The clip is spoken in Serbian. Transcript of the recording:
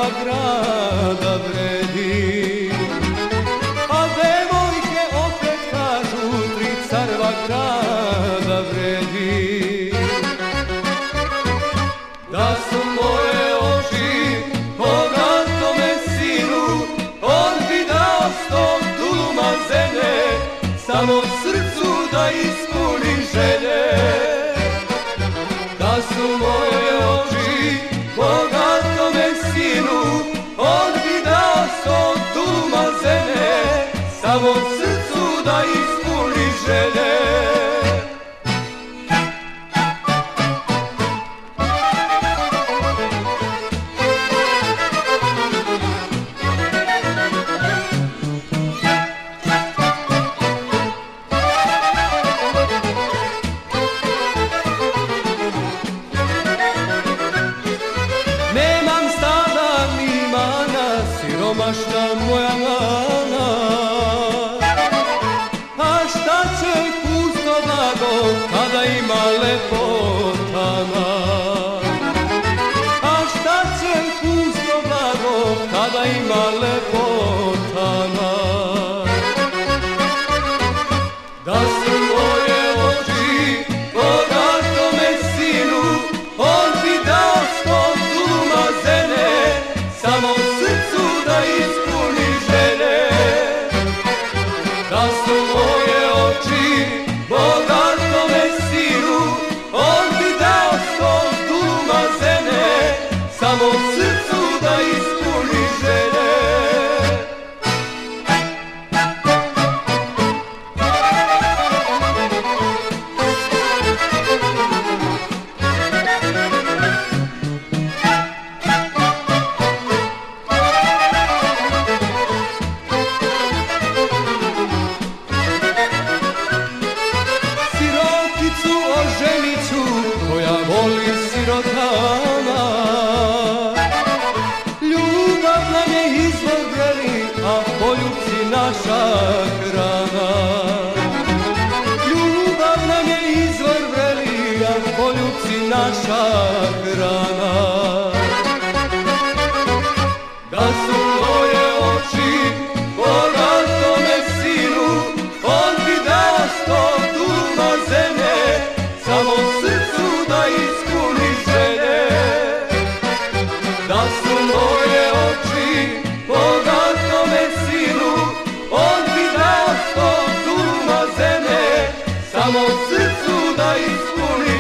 carva grada vredi. A devojke opet kažu tri carva grada vredi. Da su moje oči bogatome sinu, on bi dao 100 duluma zemlje, samo srcu da ispuni želje. Da su moje oči bogatome sinu, on bi dao 100 duluma zemlje, samo srcu da ispuni želje. Nemam stada ni mana, siromašna moja lana. A šta će pusto blago kada ima lepotana? A šta će pusto blago kada ima lepotana? Da su moje oči bogatome sinu, on bi dao 100 duluma zemlje, samo srcu da ispuni želje. Da su moje oči bogatome sinu, on bi dao 100 duluma zemlje, samo srcu da ispuni želje. Koja voli sirotana, ljubav nam je izvor vreli, a poljubci naša hrana. Ljubav nam je izvor vreli, a poljubci naša hrana. Da su moje oči bogatome sinu, on bi dao 100 duluma zemlje, samo srcu da ispuni želje. Da su moje oči bogatome sinu, on bi dao 100 duluma zemlje, samo srcu da ispuni